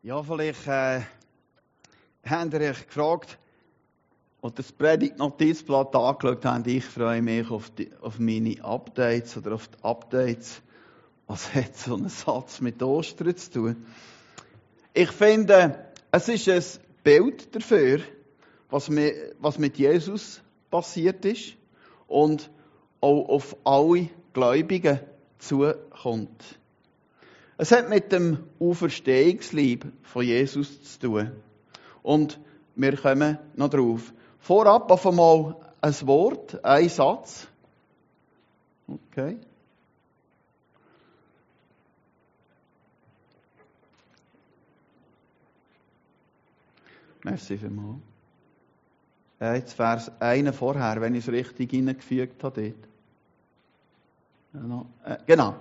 Ja, vielleicht habt ihr euch gefragt, als ihr das Predigt-Notizblatt angeschaut habt. Ich freue mich auf meine Updates oder auf die Updates. Was hat so ein Satz mit Ostern zu tun? Ich finde, es ist ein Bild dafür, was mit Jesus passiert ist und auch auf alle Gläubigen zukommt. Es hat mit dem Auferstehungsleib von Jesus zu tun. Und wir kommen noch drauf. Vorab auf einmal ein Wort, ein Satz. Okay. Merci vielmals. Jetzt wäre es einer vorher, wenn ich es richtig hineingefügt habe. Dort. Genau.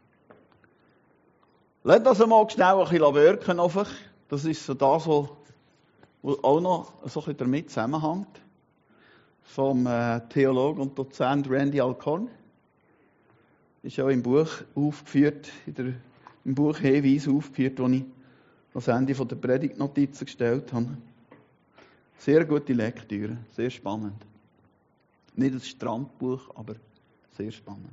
Lasst das einmal schnell ein bisschen wirken auf euch. Das ist so das, was auch noch so ein bisschen damit zusammenhängt. Vom Theologen und Dozent Randy Alcorn. Ist auch im Buch aufgeführt, im Buch Hinweise aufgeführt, das ich das Ende der Predigtnotizen gestellt habe. Sehr gute Lektüre, sehr spannend. Nicht ein Strandbuch, aber sehr spannend.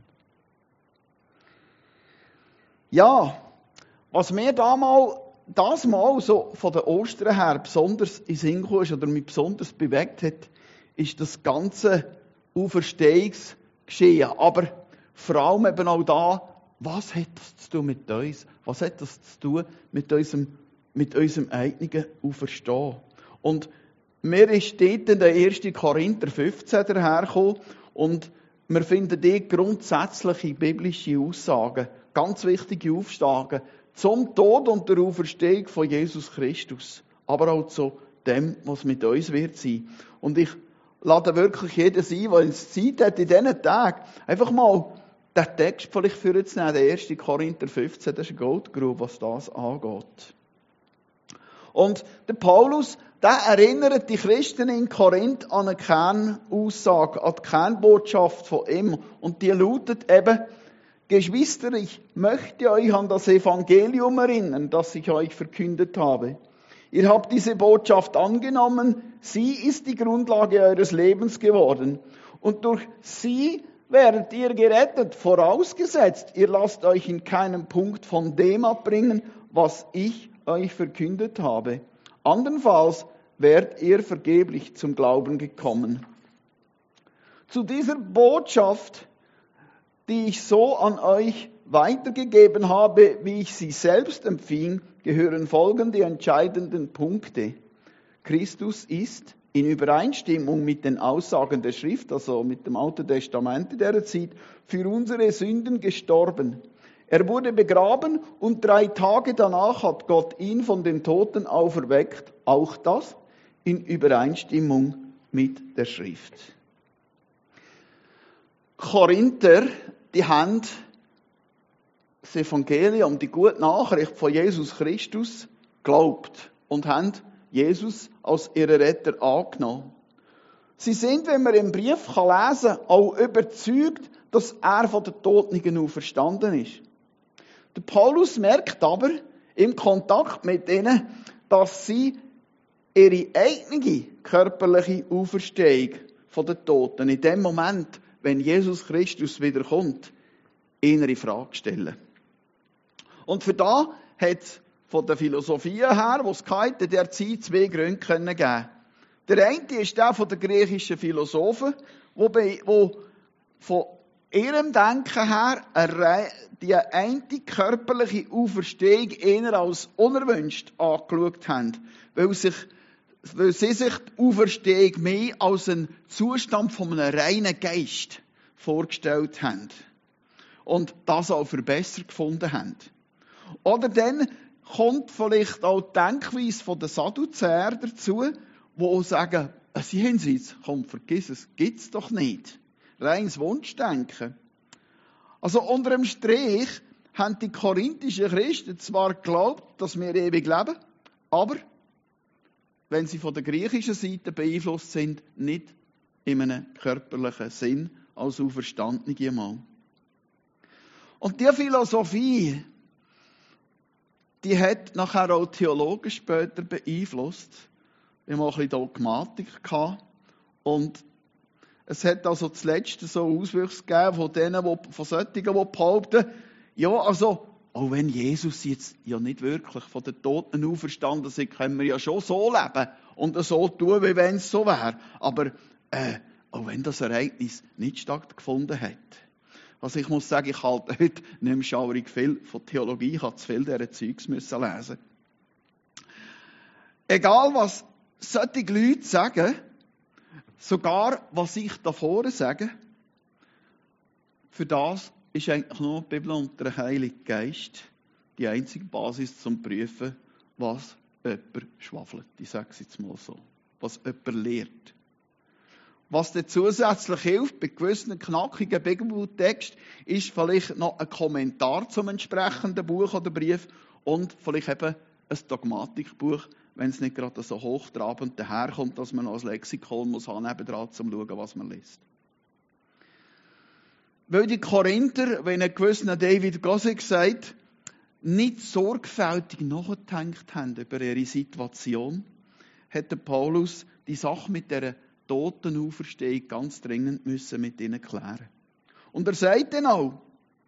Ja, was mir das Mal so von den Ostern her besonders in Sinn gekommen ist oder mich besonders bewegt hat, ist das ganze Auferstehungsgeschehen. Aber vor allem eben auch da, was hat das zu tun mit uns? Was hat das zu tun mit unserem eigenen Auferstehen? Und mir ist dort in der 1. Korinther 15 dahergekommen und wir finden dort grundsätzliche biblische Aussagen, ganz wichtige Aussagen zum Tod und der Auferstehung von Jesus Christus, aber auch zu dem, was mit uns wird sein. Und ich lade wirklich jeden ein, der es Zeit hat, in diesen Tagen einfach mal den Text vielleicht vorzunehmen, der 1. Korinther 15, das ist eine Goldgrube, was das angeht. Und der Paulus, der erinnert die Christen in Korinth an eine Kernaussage, an die Kernbotschaft von ihm. Und die lautet eben: Geschwister, ich möchte euch an das Evangelium erinnern, das ich euch verkündet habe. Ihr habt diese Botschaft angenommen, sie ist die Grundlage eures Lebens geworden. Und durch sie werdet ihr gerettet, vorausgesetzt, ihr lasst euch in keinem Punkt von dem abbringen, was ich euch verkündet habe. Andernfalls wärt ihr vergeblich zum Glauben gekommen. Zu dieser Botschaft, die ich so an euch weitergegeben habe, wie ich sie selbst empfing, gehören folgende entscheidenden Punkte. Christus ist in Übereinstimmung mit den Aussagen der Schrift, also mit dem Alten Testament der Zeit, für unsere Sünden gestorben. Er wurde begraben und 3 Tage danach hat Gott ihn von den Toten auferweckt. Auch das in Übereinstimmung mit der Schrift. Korinther, die haben das Evangelium, die gute Nachricht von Jesus Christus geglaubt und haben Jesus als ihren Retter angenommen. Sie sind, wenn man im Brief lesen kann, auch überzeugt, dass er von den Toten auferstanden ist. Der Paulus merkt aber im Kontakt mit ihnen, dass sie ihre eigene körperliche Auferstehung von den Toten in dem Moment, wenn Jesus Christus wiederkommt, in Frage stellen. Und für da hat es von der Philosophie her, die es in der Zeit 2 Gründe geben können. Der eine ist der von den griechischen Philosophen, wo von ihrem Denken her die eine körperliche Auferstehung eher als unerwünscht angeschaut haben, weil sie sich die Auferstehung mehr als einen Zustand von einem reinen Geist vorgestellt haben und das auch für besser gefunden haben. Oder dann kommt vielleicht auch die Denkweise von den Sadduzäer dazu, die sagen, ein Jenseits, komm, vergiss es, gibt es doch nicht. Reines Wunschdenken. Also unter dem Strich haben die korinthischen Christen zwar geglaubt, dass wir ewig leben, aber wenn sie von der griechischen Seite beeinflusst sind, nicht in einem körperlichen Sinn als auferstandene Mann. Und diese Philosophie die hat nachher auch Theologen später beeinflusst. Wir haben auch ein bisschen Dogmatik gehabt. Und es hat also zuletzt so Auswüchse gegeben von denen, von solchen, die behaupten, ja, also, auch wenn Jesus jetzt ja nicht wirklich von den Toten auferstanden ist, können wir ja schon so leben und so tun, wie wenn es so wäre. Aber auch wenn das Ereignis nicht stattgefunden hat. Also ich muss sagen, ich halte heute nicht mehr schaurig viel von Theologie, ich habe zu viel dieser Zeugs müssen lesen. Egal was solche Leute sagen, sogar was ich davor sage, für das ist eigentlich nur die Bibel und der Heilige Geist die einzige Basis zum Prüfen, was jemand schwafelt. Ich sage es jetzt mal so. Was jemand lehrt. Was dir zusätzlich hilft, bei gewissen knackigen Bibeltext, ist vielleicht noch ein Kommentar zum entsprechenden Buch oder Brief und vielleicht eben ein Dogmatikbuch, wenn es nicht gerade so hochtrabend daherkommt, dass man noch ein Lexikon muss haben, nebendran, um zu schauen, was man liest. Weil die Korinther, wenn ein gewisser David Gossig sagt, nicht sorgfältig nachgedacht haben über ihre Situation, hat der Paulus die Sache mit dieser Totenauferstehung ganz dringend müssen mit ihnen klären. Und er sagt dann auch,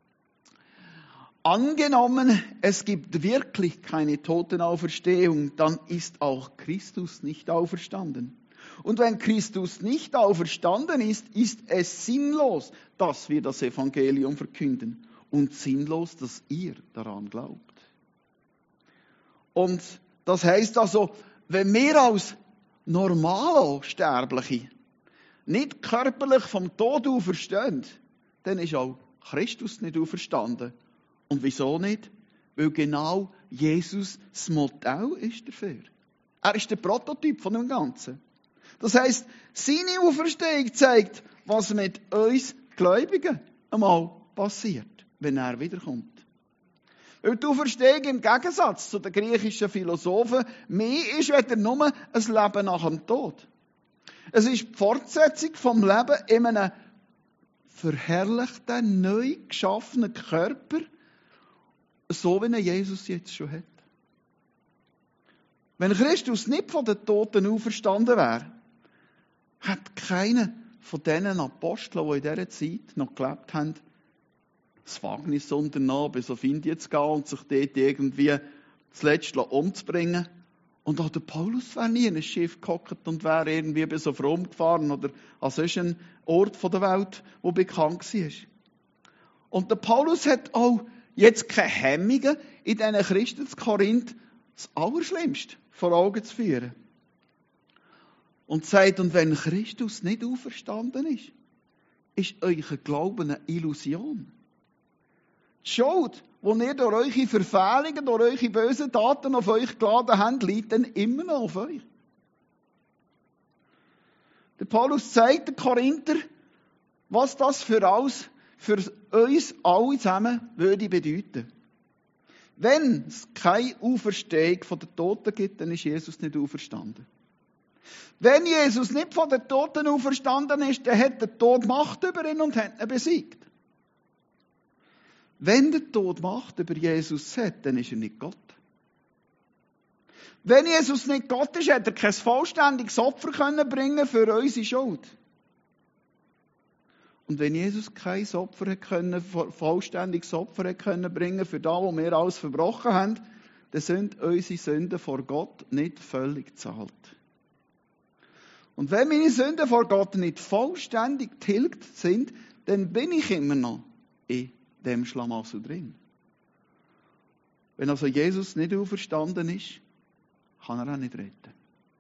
angenommen, es gibt wirklich keine Totenauferstehung, dann ist auch Christus nicht auferstanden. Und wenn Christus nicht auferstanden ist, ist es sinnlos, dass wir das Evangelium verkünden und sinnlos, dass ihr daran glaubt. Und das heißt also, wenn wir als normale Sterbliche nicht körperlich vom Tod auferstehen, dann ist auch Christus nicht auferstanden. Und wieso nicht? Weil genau Jesus das Modell ist dafür. Er ist der Prototyp von dem Ganzen. Das heisst, seine Auferstehung zeigt, was mit uns Gläubigen einmal passiert, wenn er wiederkommt. Weil die Auferstehung im Gegensatz zu den griechischen Philosophen mehr ist weder nur ein Leben nach dem Tod. Es ist die Fortsetzung vom Leben in einem verherrlichten, neu geschaffenen Körper, so wie ihn Jesus jetzt schon hat. Wenn Christus nicht von den Toten auferstanden wäre, hat keiner von diesen Aposteln, die in dieser Zeit noch gelebt haben, das Wagnis unternommen, bis auf Indien zu gehen und sich dort irgendwie zuletzt umzubringen. Und auch der Paulus wäre nie in ein Schiff gehockt und wäre irgendwie bis auf Rom gefahren oder an sonst einen Ort der Welt, der bekannt war. Und der Paulus hat auch jetzt keine Hemmungen, in diesen Christen zu Korinth das Allerschlimmste vor Augen zu führen. Und sagt, und wenn Christus nicht auferstanden ist, ist euer Glauben eine Illusion. Die Schuld, die ihr durch eure Verfehlungen, durch eure bösen Taten auf euch geladen habt, liegt dann immer noch auf euch. Der Paulus zeigt den Korinther, was das für uns alle zusammen würde bedeuten. Wenn es keine Auferstehung von den Toten gibt, dann ist Jesus nicht auferstanden. Wenn Jesus nicht von den Toten auferstanden ist, dann hat der Tod Macht über ihn und hat ihn besiegt. Wenn der Tod Macht über Jesus hat, dann ist er nicht Gott. Wenn Jesus nicht Gott ist, hätte er kein vollständiges Opfer bringen für unsere Schuld. Und wenn Jesus kein vollständiges Opfer bringen für das, was wir alles verbrochen haben, dann sind unsere Sünden vor Gott nicht völlig gezahlt. Und wenn meine Sünden vor Gott nicht vollständig getilgt sind, dann bin ich immer noch in dem Schlamassel drin. Wenn also Jesus nicht auferstanden ist, kann er auch nicht retten.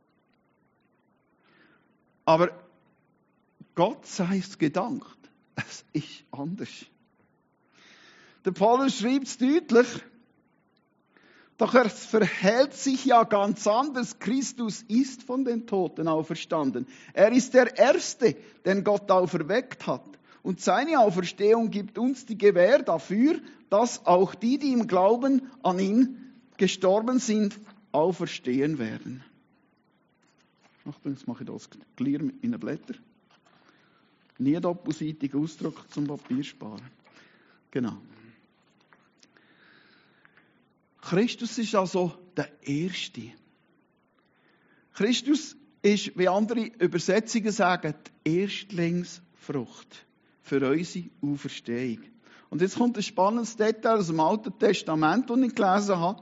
Aber Gott sei es gedankt, es ist anders. Der Paulus schreibt es deutlich, doch es verhält sich ja ganz anders. Christus ist von den Toten auferstanden. Er ist der Erste, den Gott auferweckt hat. Und seine Auferstehung gibt uns die Gewähr dafür, dass auch die, die im Glauben an ihn gestorben sind, auferstehen werden. Achtung, jetzt mache ich das clear mit meinen Blättern. Nie doppelseitig Ausdruck zum Papier sparen. Genau. Christus ist also der Erste. Christus ist, wie andere Übersetzungen sagen, die Erstlingsfrucht für unsere Auferstehung. Und jetzt kommt ein spannendes Detail aus dem Alten Testament, das ich gelesen habe.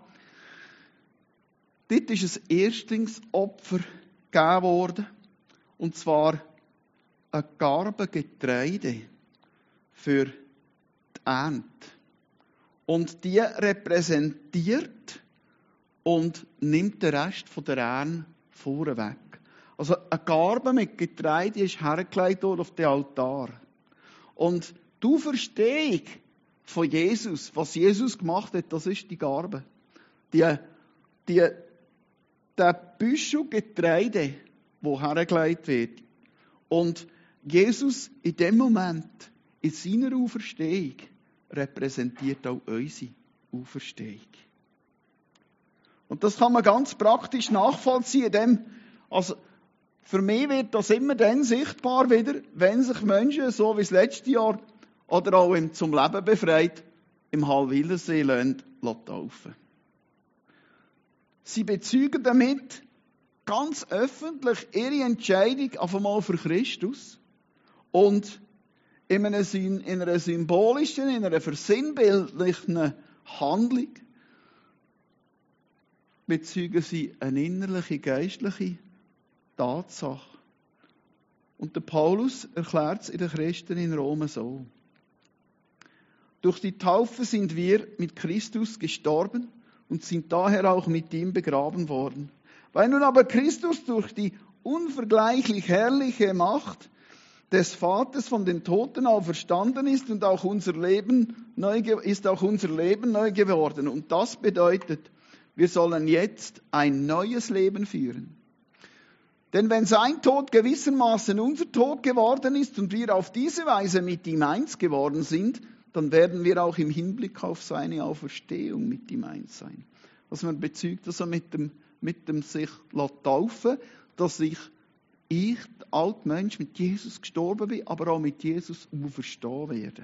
Dort ist ein Erstlingsopfer gegeben worden. Und zwar eine Garbe Getreide für die Ernte. Und die repräsentiert und nimmt den Rest von der Ernte vorweg. Also eine Garbe mit Getreide ist hergelegt worden auf den Altar. Und die Auferstehung von Jesus, was Jesus gemacht hat, das ist die Garbe. Der Büschel Getreide, wo hergelegt wird. Und Jesus in dem Moment, in seiner Auferstehung, repräsentiert auch unsere Auferstehung. Und das kann man ganz praktisch nachvollziehen. Also für mich wird das immer dann sichtbar wieder, wenn sich Menschen, so wie das letzte Jahr, oder auch im zum Leben befreit, im Hallwilersee taufen. Sie bezeugen damit ganz öffentlich ihre Entscheidung auf einmal für Christus und in einer symbolischen, in einer versinnbildlichen Handlung bezeugen sie eine innerliche, geistliche Tatsache. Und der Paulus erklärt es in den Christen in Rom so. Durch die Taufe sind wir mit Christus gestorben und sind daher auch mit ihm begraben worden. Weil nun aber Christus durch die unvergleichlich herrliche Macht des Vaters von den Toten auferstanden ist und auch unser Leben neu geworden. Und das bedeutet, wir sollen jetzt ein neues Leben führen. Denn wenn sein Tod gewissermaßen unser Tod geworden ist und wir auf diese Weise mit ihm eins geworden sind, dann werden wir auch im Hinblick auf seine Auferstehung mit ihm eins sein. Also man bezeugt also mit dem sich taufen, dass ich, der alte Mensch, mit Jesus gestorben bin, aber auch mit Jesus auferstehen werde.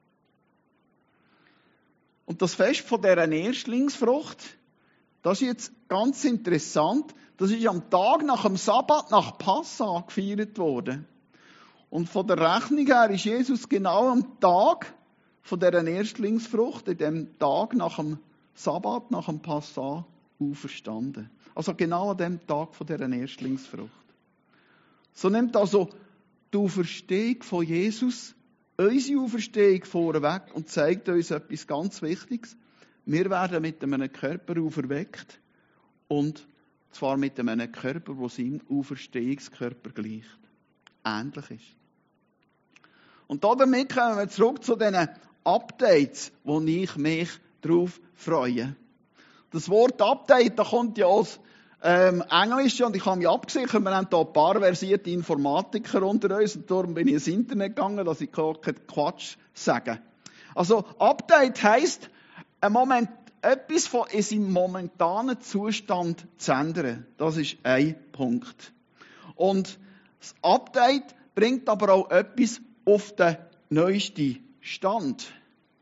Und das Fest von dieser Erstlingsfrucht, das ist jetzt ganz interessant. Das ist am Tag nach dem Sabbat, nach Passa gefeiert worden. Und von der Rechnung her ist Jesus genau am Tag von dieser Erstlingsfrucht, in dem Tag nach dem Sabbat, nach dem Passa, auferstanden. Also genau an dem Tag von dieser Erstlingsfrucht. So nimmt also die Auferstehung von Jesus unsere Auferstehung vorweg und zeigt uns etwas ganz Wichtiges. Wir werden mit einem Körper auferweckt und zwar mit einem Körper, der seinem Auferstehungskörper gleicht. Ähnlich ist. Und damit kommen wir zurück zu diesen Updates, wo ich mich darauf freue. Das Wort Update, da kommt ja aus Englisch und ich habe mich abgesichert, wir haben hier ein paar versierte Informatiker unter uns und darum bin ich ins Internet gegangen, dass ich keinen Quatsch sage. Also Update heisst, etwas in seinem momentanen Zustand zu ändern. Das ist ein Punkt. Und das Update bringt aber auch etwas auf den neuesten Stand.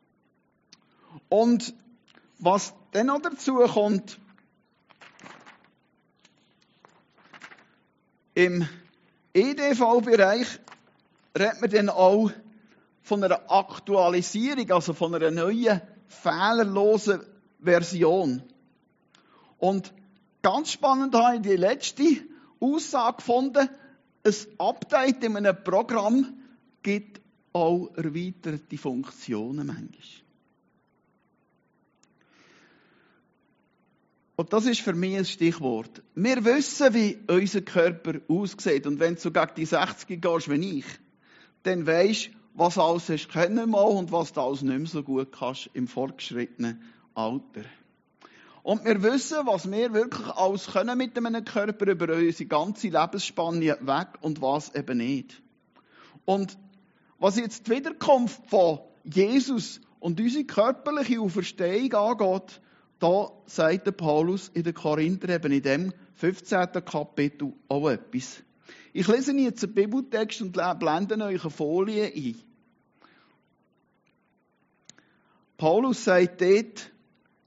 Und was dann noch dazu kommt, im EDV-Bereich redet man dann auch von einer Aktualisierung, also von einer neuen, fehlerlosen Version. Und ganz spannend habe ich die letzte Aussage gefunden, ein Update in einem Programm gibt auch erweiterte Funktionen manchmal. Und das ist für mich ein Stichwort. Wir wissen, wie unser Körper aussieht. Und wenn du gegen die 60 gehst wie ich, dann weisst du, was alles hast können mal und was du alles nicht mehr so gut kannst im fortgeschrittenen Alter. Und wir wissen, was wir wirklich alles können mit einem Körper über unsere ganze Lebensspanne weg und was eben nicht. Und was jetzt die Wiederkunft von Jesus und unsere körperliche Auferstehung angeht, da sagt der Paulus in den Korinther eben in dem 15. Kapitel auch etwas. Ich lese jetzt einen Bibeltext und blende euch eine Folie ein. Paulus sagt dort,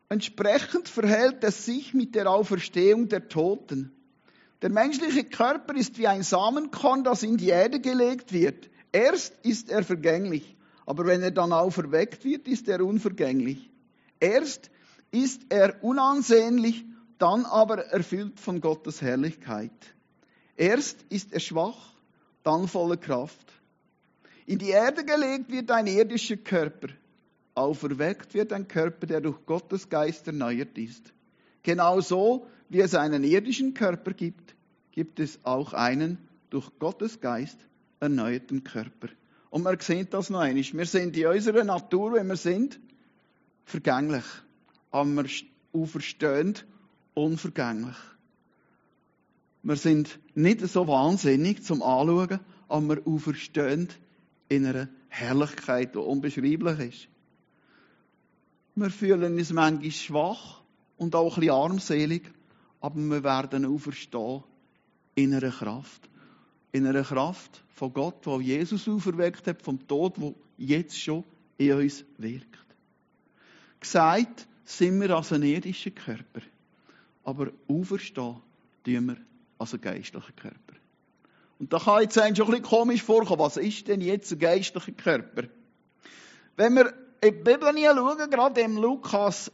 entsprechend verhält es sich mit der Auferstehung der Toten. Der menschliche Körper ist wie ein Samenkorn, das in die Erde gelegt wird. Erst ist er vergänglich, aber wenn er dann auferweckt wird, ist er unvergänglich. Erst ist er unansehnlich, dann aber erfüllt von Gottes Herrlichkeit. Erst ist er schwach, dann voller Kraft. In die Erde gelegt wird ein irdischer Körper. Auferweckt wird ein Körper, der durch Gottes Geist erneuert ist. Genauso wie es einen irdischen Körper gibt, gibt es auch einen durch Gottes Geist erneuerten Körper. Und man sieht das noch einmal. Wir sind in unserer Natur, wenn wir sind, vergänglich. Aber wir auferstehen unvergänglich. Wir sind nicht so wahnsinnig zum Anschauen, aber wir auferstehen in einer Herrlichkeit, die unbeschreiblich ist. Wir fühlen uns manchmal schwach und auch ein bisschen armselig, aber wir werden auferstehen in einer Kraft. In einer Kraft von Gott, die Jesus auferweckt hat, vom Tod, der jetzt schon in uns wirkt. Gesagt sind wir als ein irdischer Körper, aber auferstehen tun wir als ein geistlicher Körper. Und da kann jetzt schon ein bisschen komisch vorkommen, was ist denn jetzt ein geistlicher Körper? Wenn wir in die Bibel schauen, gerade im Lukas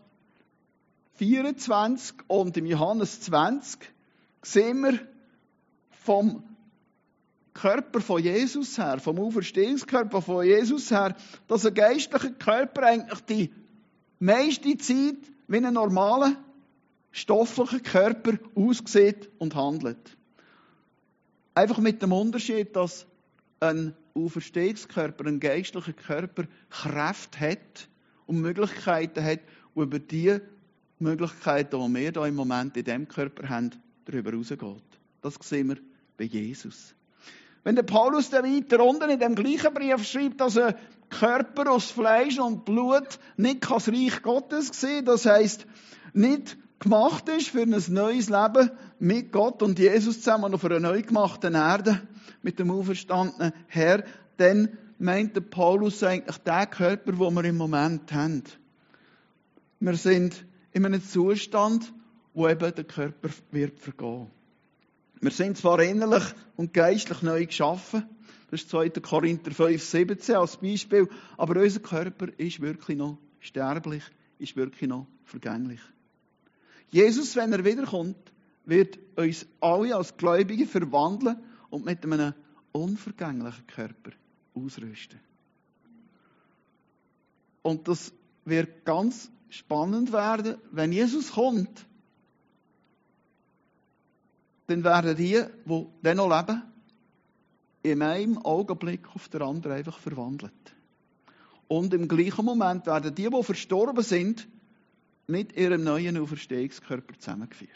24 und im Johannes 20, sehen wir vom Körper von Jesus her, vom Auferstehungskörper von Jesus her, dass ein geistlicher Körper eigentlich die meiste Zeit wie ein normaler, stofflicher Körper aussieht und handelt. Einfach mit dem Unterschied, dass ein Auferstehungskörper, ein geistlicher Körper Kraft hat und Möglichkeiten hat, und über die Möglichkeiten, die wir hier im Moment in diesem Körper haben, darüber hinausgeht. Das sehen wir bei Jesus. Wenn der Paulus dann weiter unten in dem gleichen Brief schreibt, dass ein Körper aus Fleisch und Blut nicht das Reich Gottes sehen, das heisst, nicht gemacht ist für ein neues Leben mit Gott und Jesus zusammen auf einer neu gemachten Erde mit dem auferstandenen Herr, dann meint der Paulus eigentlich den Körper, den wir im Moment haben. Wir sind in einem Zustand, wo eben der Körper wird vergehen. Wir sind zwar innerlich und geistlich neu geschaffen, das ist 2. Korinther 5,17 als Beispiel, aber unser Körper ist wirklich noch sterblich, ist wirklich noch vergänglich. Jesus, wenn er wiederkommt, wird uns alle als Gläubige verwandeln und mit einem unvergänglichen Körper ausrüsten. Und das wird ganz spannend werden, wenn Jesus kommt, dann werden die dann noch leben, in einem Augenblick auf den anderen einfach verwandelt. Und im gleichen Moment werden die verstorben sind, mit ihrem neuen Auferstehungskörper zusammengeführt.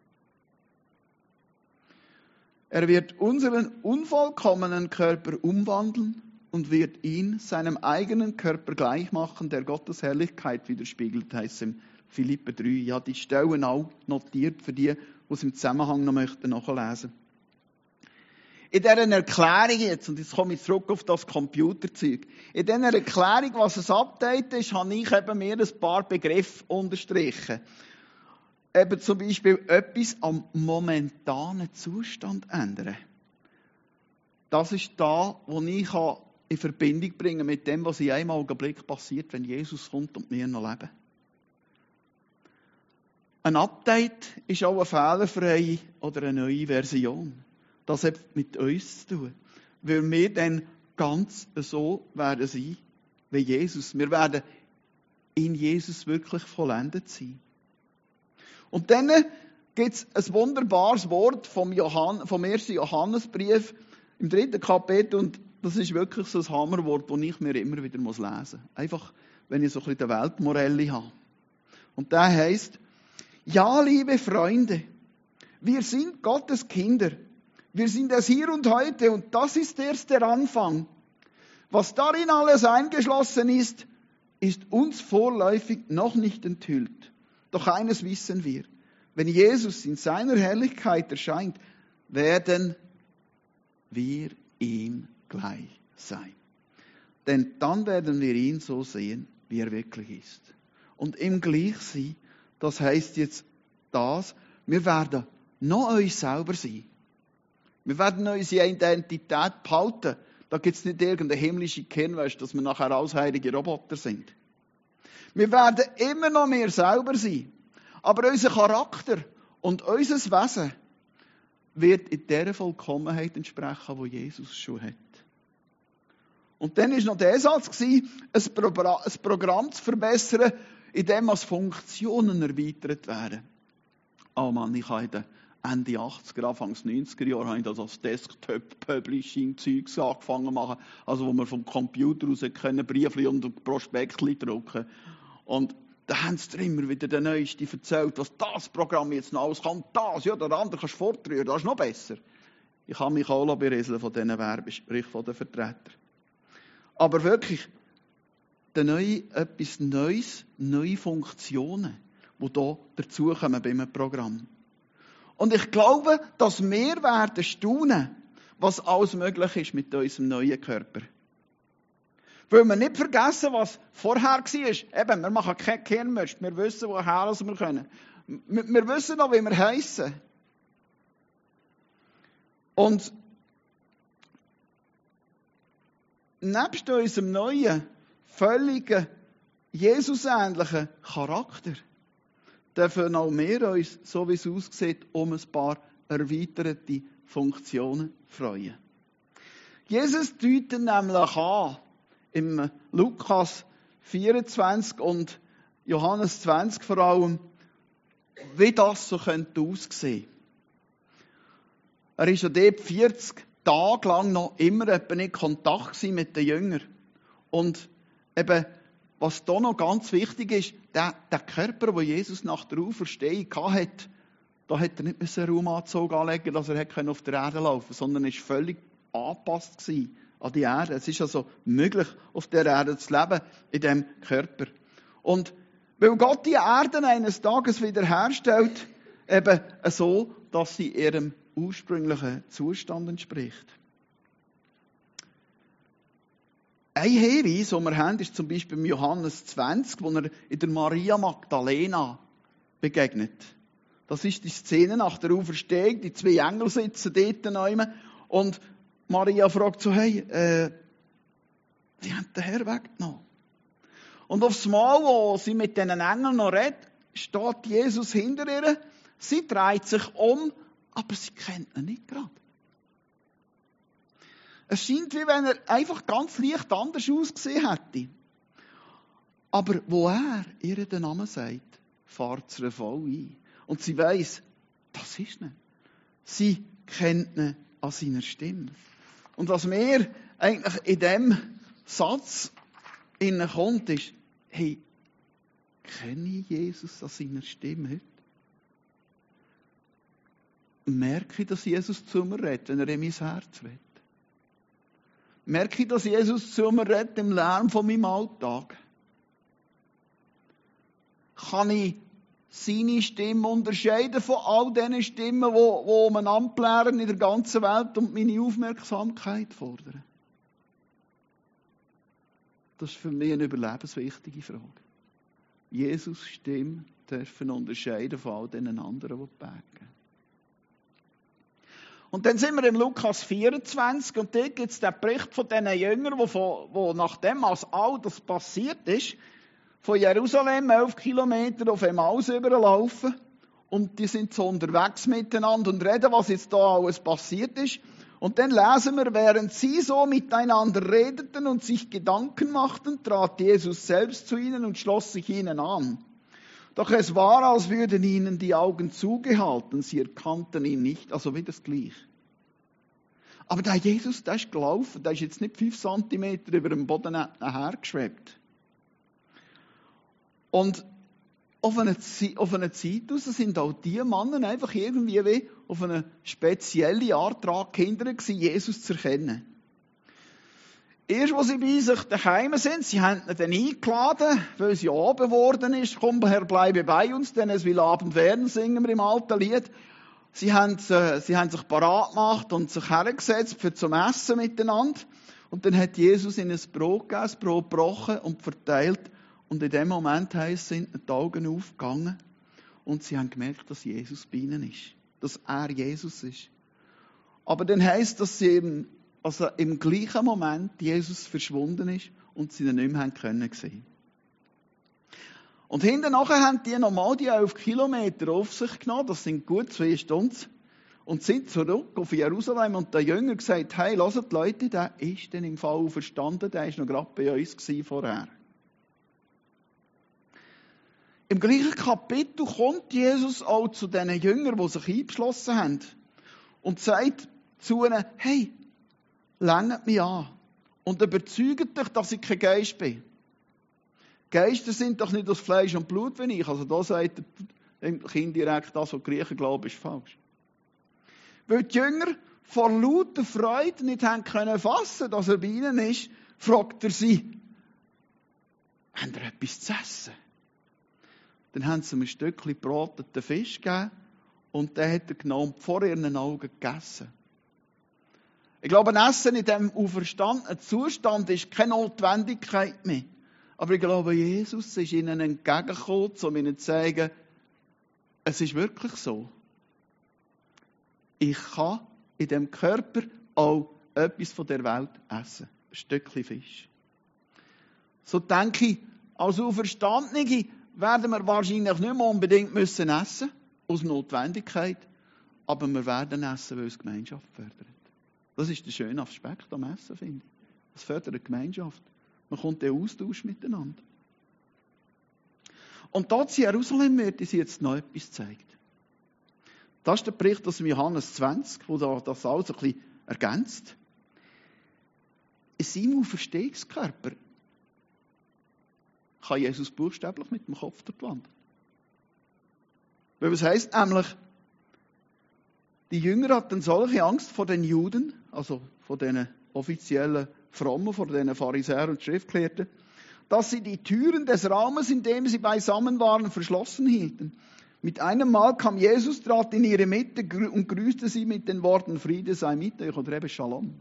Er wird unseren unvollkommenen Körper umwandeln und wird ihn seinem eigenen Körper gleich machen, der Gottes Herrlichkeit widerspiegelt, heißt es in Philipper 3. Ja, die Stellen auch notiert für die es im Zusammenhang noch nachlesen möchten. In dieser Erklärung jetzt, und jetzt komme ich zurück auf das Computerzeug, in dieser Erklärung, was ein Update ist, habe ich eben mir ein paar Begriffe unterstrichen. Eben zum Beispiel etwas am momentanen Zustand ändern. Das ist da, wo ich in Verbindung bringen mit dem, was in einem Augenblick passiert, wenn Jesus kommt und wir noch leben. Ein Update ist auch eine fehlerfreie oder eine neue Version. Das hat mit uns zu tun. Weil wir dann ganz so werden sein wie Jesus. Wir werden in Jesus wirklich vollendet sein. Und dann gibt es ein wunderbares Wort vom 1. Johannesbrief im 3. Kapitel. Und das ist wirklich so ein Hammerwort, das ich mir immer wieder lesen muss. Einfach, wenn ich so ein bisschen den Weltmorelli habe. Und der heisst: Ja, liebe Freunde, wir sind Gottes Kinder. Wir sind es hier und heute und das ist erst der Anfang. Was darin alles eingeschlossen ist, ist uns vorläufig noch nicht enthüllt. Doch eines wissen wir: Wenn Jesus in seiner Herrlichkeit erscheint, werden wir ihm gleich sein. Denn dann werden wir ihn so sehen, wie er wirklich ist. Und ihm gleich sein, das heisst jetzt das, wir werden noch uns selber sein. Wir werden unsere Identität behalten. Da gibt es nicht irgendeine himmlische Kernwäsche, dass wir nachher alles heilige Roboter sind. Wir werden immer noch wir selber sein. Aber unser Charakter und unser Wesen wird in der Vollkommenheit entsprechen, die Jesus schon hat. Und dann war noch der Satz, ein Programm zu verbessern, in dem als Funktionen erweitert werden. Oh Mann, ich habe in den Ende 80er, Anfangs 90er Jahre habe ich das als Desktop-Publishing-Zeugs angefangen zu machen. Also wo man vom Computer aus Briefchen und Prospektchen drucken. Und da haben sie immer wieder den Neuesten erzählt, was das Programm jetzt noch alles kann. Das, ja, der andere kannst du fortrühren, das ist noch besser. Ich habe mich auch berieseln von diesen Werbesprüchen von den Vertretern. Aber wirklich, etwas Neues, neue Funktionen, die hier dazukommen bei einem Programm. Und ich glaube, dass wir werden staunen, was alles möglich ist mit unserem neuen Körper. Weil wir nicht vergessen, was vorher war. Eben, wir machen kein Kernmist. Wir wissen, woher wir können. Wir wissen noch, wie wir heissen. Und nebst unserem neuen, völligen, Jesus-ähnlichen Charakter dürfen auch wir uns, so wie es aussieht, um ein paar erweiterte Funktionen freuen. Jesus deutet nämlich an, im Lukas 24 und Johannes 20 vor allem, wie das so könnte aussehen. Er war ja dort 40 Tage lang noch immer in Kontakt mit den Jüngern. Und eben, was da noch ganz wichtig ist, der Körper, den Jesus nach der Auferstehung hatte, da hat er nicht einen Raumanzug anlegen, dass er auf der Erde laufen konnte, sondern er war völlig angepasst an die Erde. Es ist also möglich, auf der Erde zu leben, in diesem Körper. Und weil Gott die Erde eines Tages wiederherstellt, eben so, dass sie ihrem ursprünglichen Zustand entspricht. Ein Hinweis, den wir haben, ist zum Beispiel im Johannes 20, wo er in der Maria Magdalena begegnet. Das ist die Szene nach der Auferstehung. Die zwei Engel sitzen dort neben und Maria fragt so, hey, sie haben den Herrn weggenommen. Und aufs Mal, wo sie mit diesen Engeln noch redet, steht Jesus hinter ihr. Sie dreht sich um, aber sie kennt ihn nicht gerade. Es scheint, wie wenn er einfach ganz leicht anders ausgesehen hätte. Aber wo er ihr den Namen sagt, fährt es ihr voll ein. Und sie weiss, das ist nicht. Sie kennt ihn an seiner Stimme. Und was mir eigentlich in diesem Satz kommt, ist, hey, kenne ich Jesus an seiner Stimme heute? Merke ich, dass Jesus zu mir redet, wenn er in mein Herz redet? Merke ich, dass Jesus zu mir redet im Lärm von meinem Alltag? Kann ich seine Stimme unterscheiden von all diesen Stimmen, die umeinander plären in der ganzen Welt und meine Aufmerksamkeit fordern? Das ist für mich eine überlebenswichtige Frage. Jesus' Stimme dürfen unterscheiden von all diesen anderen, die beten. Und dann sind wir im Lukas 24 und dort gibt es den Bericht von diesen Jüngern, wo nachdem all das passiert ist, von Jerusalem 11 Kilometer auf Emmaus überlaufen und die sind so unterwegs miteinander und reden, was jetzt da alles passiert ist. Und dann lesen wir, während sie so miteinander redeten und sich Gedanken machten, trat Jesus selbst zu ihnen und schloss sich ihnen an. Doch es war, als würden ihnen die Augen zugehalten, sie erkannten ihn nicht, also wie das gleich. Aber der Jesus, der ist gelaufen, der ist jetzt nicht 5 Zentimeter über dem Boden hergeschwebt. Und auf eine Zeit aus sind auch die Männer einfach irgendwie wie auf eine spezielle Art daran gehindert gewesen, Jesus zu erkennen. Erst, als sie bei sich daheim sind, sie haben ihn dann eingeladen, weil sie Abend geworden ist. Komm, Herr, bleibe bei uns, denn es will Abend werden, singen wir im alten Lied. Sie haben sich parat gemacht und sich hergesetzt für zum Essen miteinander. Und dann hat Jesus ihnen ein Brot gegeben, das Brot gebrochen und verteilt. Und in dem Moment sind die Augen aufgegangen. und sie haben gemerkt, dass Jesus bei ihnen ist. Dass er Jesus ist. Aber dann heisst, dass sie eben, also im gleichen Moment Jesus verschwunden ist und sie ihn nicht mehr können sehen. Und hinten nachher haben die nochmal die 11 Kilometer auf sich genommen, das sind gut 2 Stunden, und sind zurück auf Jerusalem und der Jünger gesagt, hey, hört Leute, der ist dann im Fall auferstanden, der war noch gerade bei uns vorher. Im gleichen Kapitel kommt Jesus auch zu diesen Jüngern, die sich eingeschlossen haben und sagt zu ihnen, hey, lenkt mich an und überzeugt euch, dass ich kein Geist bin. Geister sind doch nicht aus Fleisch und Blut wie ich. Also da sagt dem Kind direkt, das, was die Griechen glauben, ist falsch. Weil die Jünger vor lauter Freude nicht haben können fassen, dass er bei ihnen ist, fragt er sie, haben ihr etwas zu essen? Dann haben sie ihm ein Stückchen gebratenen Fisch gegeben und den hat er genommen und vor ihren Augen gegessen. Ich glaube, ein Essen in diesem auferstandenen Zustand ist keine Notwendigkeit mehr. Aber ich glaube, Jesus ist ihnen entgegengekommen, um ihnen zu sagen, es ist wirklich so. Ich kann in diesem Körper auch etwas von der Welt essen. Ein Stückchen Fisch. So denke ich, als Auferstandene werden wir wahrscheinlich nicht mehr unbedingt essen müssen, aus Notwendigkeit, aber wir werden essen, weil es Gemeinschaft fördert. Das ist der schöne Aspekt am Essen, finde ich. Es fördert Gemeinschaft. Man kommt in Austausch miteinander. Und dort in Jerusalem wird uns jetzt noch etwas gezeigt. Das ist der Bericht aus dem Johannes 20, wo das alles ein bisschen ergänzt. In seinem Auferstehungskörper kann Jesus buchstäblich mit dem Kopf dort landen. Weil was heisst nämlich, die Jünger hatten solche Angst vor den Juden, also vor den offiziellen Frommen, vor den Pharisäern und Schriftgelehrten, dass sie die Türen des Raumes, in dem sie beisammen waren, verschlossen hielten. Mit einem Mal kam Jesus, trat in ihre Mitte und grüßte sie mit den Worten, Friede sei mit euch oder eben Shalom.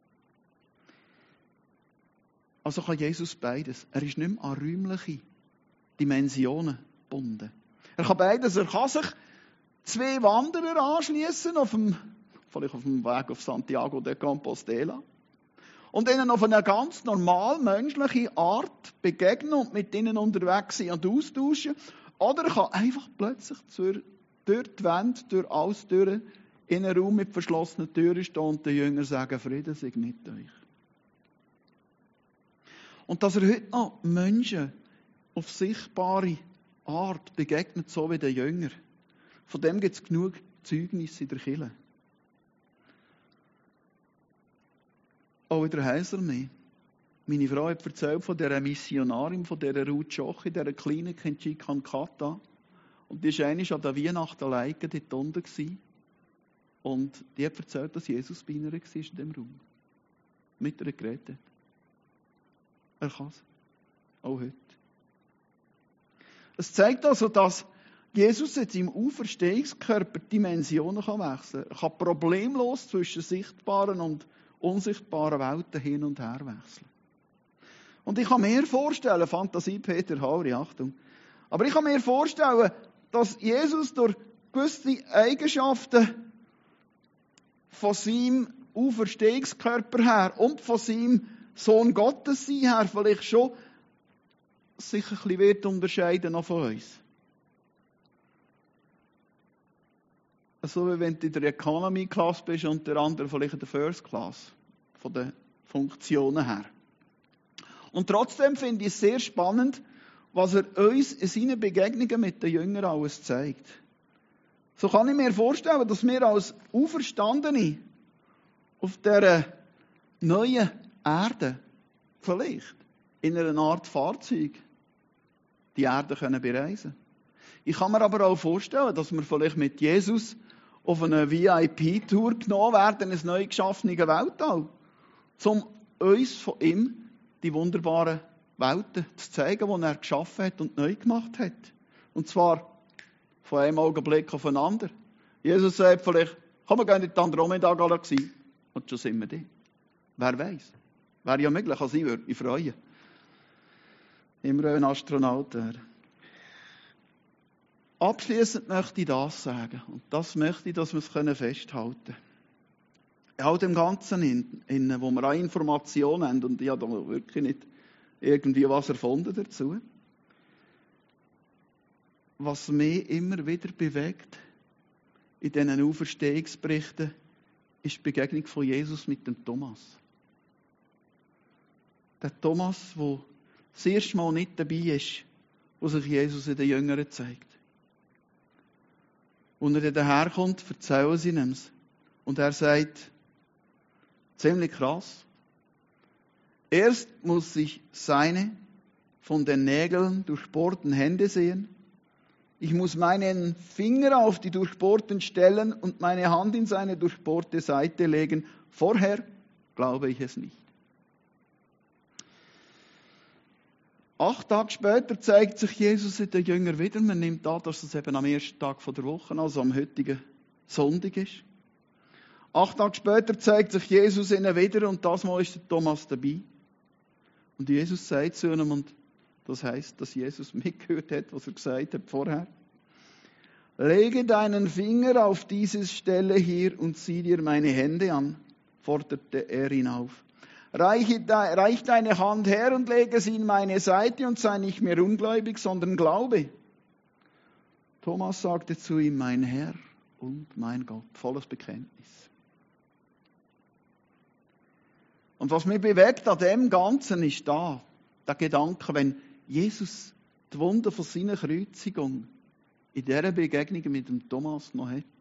Also kann Jesus beides. Er ist nicht mehr an räumliche Dimensionen gebunden. Er kann beides. Er kann sich 2 Wanderer anschließen, vielleicht auf dem Weg auf Santiago de Compostela. Und ihnen auf eine ganz normal menschliche Art begegnen und mit ihnen unterwegs sein und austauschen. Oder er kann einfach plötzlich durch die Wände, durch alles durch, in einem Raum mit verschlossenen Türen stehen und den Jüngern sagen, Friede sei mit euch. Und dass er heute noch Menschen auf sichtbare Art begegnet, so wie der Jünger, von dem gibt es genug Zeugnisse in der Kirche. Auch in der Heiserme. Meine Frau hat erzählt von dieser Missionarin, von dieser Ruth Schoch in dieser Klinik in Chikankata. Und die war einmal an der Weihnachten alleine dort unten. Und die hat erzählt, dass Jesus bei ihr war in diesem Raum. Mit ihr geredet hat. Er kann es. Auch heute. Es zeigt also, dass Jesus jetzt im Auferstehungskörper Dimensionen wechseln kann. Er kann problemlos zwischen sichtbaren und unsichtbaren Welten hin und her wechseln. Und ich kann mir vorstellen, Fantasie Peter Hauri, Achtung, aber ich kann mir vorstellen, dass Jesus durch gewisse Eigenschaften von seinem Auferstehungskörper her und von seinem Sohn Gottes sein her vielleicht schon sich ein bisschen wird unterscheiden noch von uns. So wie wenn du in der Economy Class bist und der andere vielleicht in der First Class. Von den Funktionen her. Und trotzdem finde ich es sehr spannend, was er uns in seinen Begegnungen mit den Jüngern alles zeigt. So kann ich mir vorstellen, dass wir als Auferstandene auf dieser neuen Erde vielleicht in einer Art Fahrzeug die Erde bereisen können. Ich kann mir aber auch vorstellen, dass wir vielleicht mit Jesus auf eine VIP-Tour genommen werden, in ein neu geschaffenes Weltall, um uns von ihm die wunderbaren Welten zu zeigen, die er geschaffen hat und neu gemacht hat. Und zwar von einem Augenblick auf den anderen. Jesus sagt vielleicht, komm, wir gehen in die Andromeda-Galaxie. Und schon sind wir da. Wer weiß? Wäre ja möglich, als ich würde mich freuen. Immer ein Astronaut wäre. Abschließend möchte ich das sagen. Und das möchte ich, dass wir es festhalten können. In all dem Ganzen, wo wir auch Informationen haben, und ich habe da wirklich nicht irgendwie was erfunden dazu, was mich immer wieder bewegt in diesen Auferstehungsberichten, ist die Begegnung von Jesus mit dem Thomas. Der Thomas, der das erste Mal nicht dabei ist, wo sich Jesus in den Jüngeren zeigt. Und er dann daherkommt, erzählen sie ihm es. Und er sagt, ziemlich krass, erst muss ich seine von den Nägeln durchbohrten Hände sehen. Ich muss meinen Finger auf die durchbohrten Stellen und meine Hand in seine durchbohrte Seite legen. Vorher glaube ich es nicht. 8 Tage später zeigt sich Jesus in den Jüngern wieder. Man nimmt an, dass es eben am ersten Tag der Woche, also am heutigen Sonntag ist. 8 Tage später zeigt sich Jesus ihnen wieder und das Mal ist der Thomas dabei. Und Jesus sagt zu ihm, und das heisst, dass Jesus mitgehört hat, was er gesagt hat vorher. Lege deinen Finger auf diese Stelle hier und sieh dir meine Hände an, forderte er ihn auf. Reich deine Hand her und lege sie in meine Seite und sei nicht mehr ungläubig, sondern glaube. Thomas sagte zu ihm, mein Herr und mein Gott, volles Bekenntnis. Und was mich bewegt an dem Ganzen ist der Gedanke, wenn Jesus die Wunder von seiner Kreuzigung in dieser Begegnung mit dem Thomas noch hat,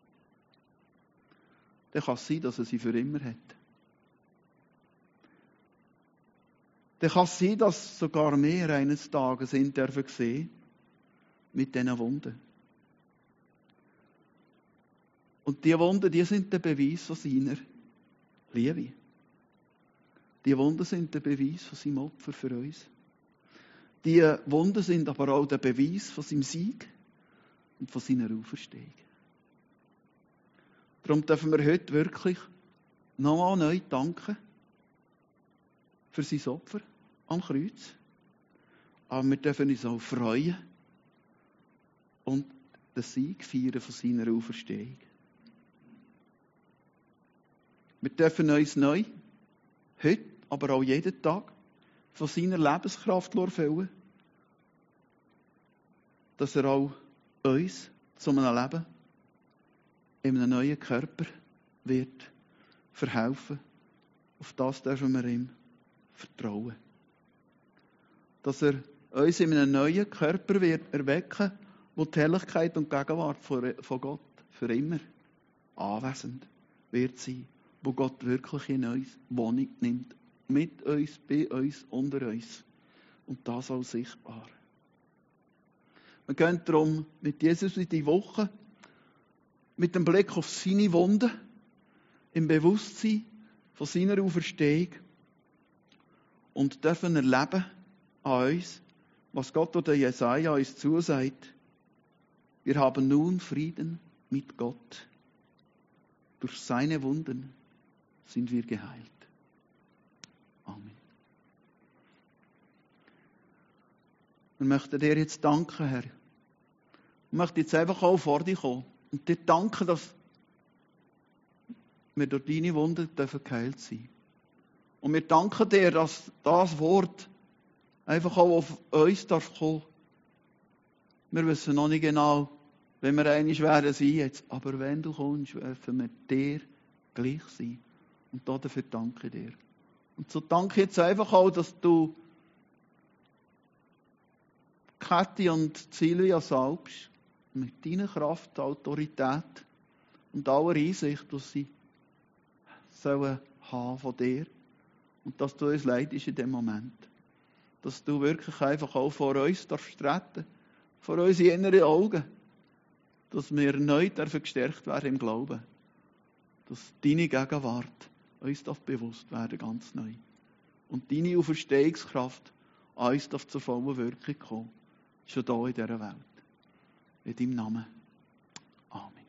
dann kann es sein, dass er sie für immer hat. Dann kann es sein, dass sogar wir eines Tages ihn dürfen sehen mit diesen Wunden. Und diese Wunden, die sind der Beweis von seiner Liebe. Die Wunden sind der Beweis von seinem Opfer für uns. Die Wunden sind aber auch der Beweis von seinem Sieg und von seiner Auferstehung. Darum dürfen wir heute wirklich nochmal neu danken für sein Opfer am Kreuz. Aber wir dürfen uns auch freuen und den Sieg feiern von seiner Auferstehung. Wir dürfen uns neu, heute, aber auch jeden Tag, von seiner Lebenskraft erfüllen, dass er auch uns zu einem Leben in einem neuen Körper wird verhelfen. Auf das dürfen wir ihm vertrauen. Dass er uns in einem neuen Körper wird erwecken, wo die Herrlichkeit und Gegenwart von Gott für immer anwesend wird sein. Wo Gott wirklich in uns Wohnung nimmt. Mit uns, bei uns, unter uns. Und das auch sichtbar. Wir gehen darum mit Jesus in die Woche, mit dem Blick auf seine Wunden, im Bewusstsein von seiner Auferstehung und dürfen erleben an uns, was Gott oder Jesaja uns zusagt. Wir haben nun Frieden mit Gott. Durch seine Wunden sind wir geheilt. Amen. Wir möchten dir jetzt danken, Herr. Ich möchte jetzt einfach auch vor dich kommen und dir danken, dass wir durch deine Wunden geheilt sein dürfen. Und wir danken dir, dass das Wort einfach auch auf uns darf kommen. Wir wissen noch nicht genau, wenn wir einig werden sein jetzt, aber wenn du kommst, dürfen wir dir gleich sein. Und dafür danke ich dir. Und so danke ich jetzt einfach auch, dass du Kathi und Silvia salbst mit deiner Kraft, Autorität und aller Einsicht, die sie sollen haben von dir. Und dass du uns leidest in dem Moment. Dass du wirklich einfach auch vor uns darfst treten, vor unsere inneren Augen. Dass wir erneut gestärkt werden im Glauben. Dass deine Gegenwart uns bewusst werden, ganz neu. Und deine Auferstehungskraft an uns zur vollen Wirkung kommen. Schon hier in dieser Welt. In deinem Namen. Amen.